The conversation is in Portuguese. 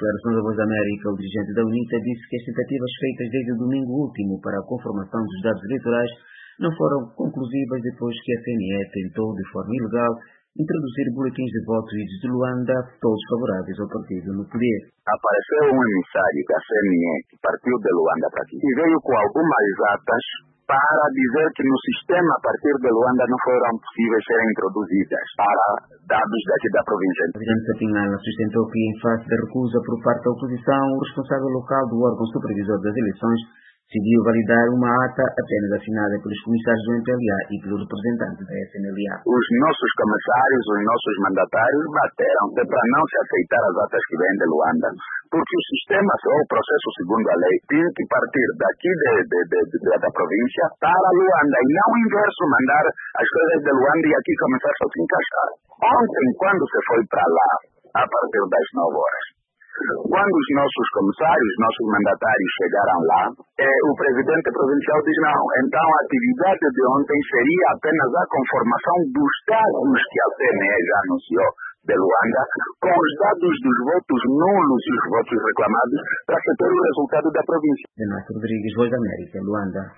declarações da Voz da América, o dirigente da UNITA disse que as tentativas feitas desde o domingo último para a conformação dos dados eleitorais não foram conclusivas depois que a CNE tentou, de forma ilegal, introduzir boletins de votos de Luanda, todos favoráveis ao partido no poder. Apareceu um emissário da CNE que partiu de Luanda para aqui e veio com algumas atas para dizer que no sistema a partir de Luanda não foram possíveis serem introduzidas para dados daqui da província. A presidente Sapinala sustentou que, em face da recusa por parte da oposição, o responsável local do órgão supervisor das eleições decidiu validar uma ata apenas assinada pelos comissários do MPLA e pelos representantes da SNLA. Os nossos comissários, os nossos mandatários bateram para não se aceitar as atas que vêm de Luanda, porque o sistema, ou o processo segundo a lei, tem que partir daqui da província para Luanda e não o inverso, mandar as coisas de Luanda e aqui começar a se encaixar. Ontem, quando se foi para lá, a partir das 9 horas, quando os nossos comissários, nossos mandatários chegaram lá, o presidente provincial diz não. Então a atividade de ontem seria apenas a conformação dos dados que a CNE já anunciou de Luanda, com os dados dos votos nulos e os votos reclamados, para se ter o resultado da província. Renato Rodrigues, Voz da América, Luanda.